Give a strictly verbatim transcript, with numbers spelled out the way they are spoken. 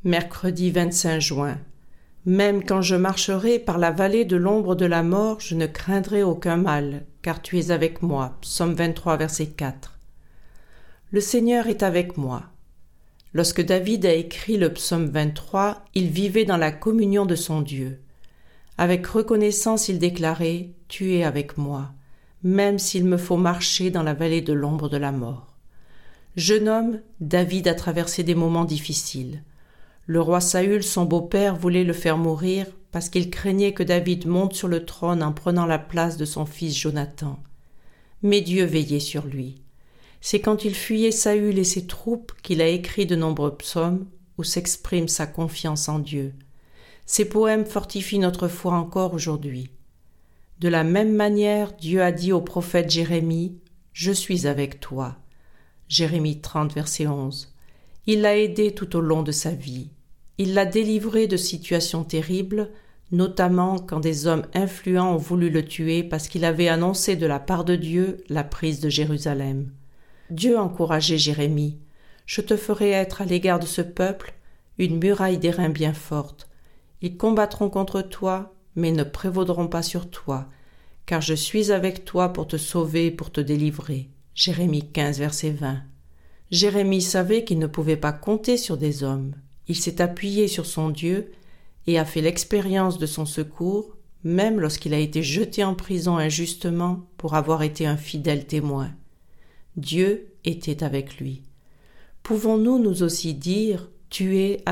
Mercredi vingt-cinq juin. Même quand je marcherai par la vallée de l'ombre de la mort, je ne craindrai aucun mal, car tu es avec moi. Psaume vingt-trois, verset quatre. Le Seigneur est avec moi. Lorsque David a écrit le psaume vingt-trois, il vivait dans la communion de son Dieu. Avec reconnaissance, il déclarait « Tu es avec moi, même s'il me faut marcher dans la vallée de l'ombre de la mort ». Jeune homme, David a traversé des moments difficiles. Le roi Saül, son beau-père, voulait le faire mourir parce qu'il craignait que David monte sur le trône en prenant la place de son fils Jonathan. Mais Dieu veillait sur lui. C'est quand il fuyait Saül et ses troupes qu'il a écrit de nombreux psaumes où s'exprime sa confiance en Dieu. Ces poèmes fortifient notre foi encore aujourd'hui. De la même manière, Dieu a dit au prophète Jérémie « Je suis avec toi ». Jérémie trente, verset onze. Il l'a aidé tout au long de sa vie. Il l'a délivré de situations terribles, notamment quand des hommes influents ont voulu le tuer parce qu'il avait annoncé de la part de Dieu la prise de Jérusalem. Dieu encourageait Jérémie. « Je te ferai être à l'égard de ce peuple une muraille d'airain bien forte. Ils combattront contre toi, mais ne prévaudront pas sur toi, car je suis avec toi pour te sauver et pour te délivrer. » Jérémie quinze, verset vingt. Jérémie savait qu'il ne pouvait pas compter sur des hommes. Il s'est appuyé sur son Dieu et a fait l'expérience de son secours, même lorsqu'il a été jeté en prison injustement pour avoir été un fidèle témoin. Dieu était avec lui. Pouvons-nous nous aussi dire « Tu es avec moi » ?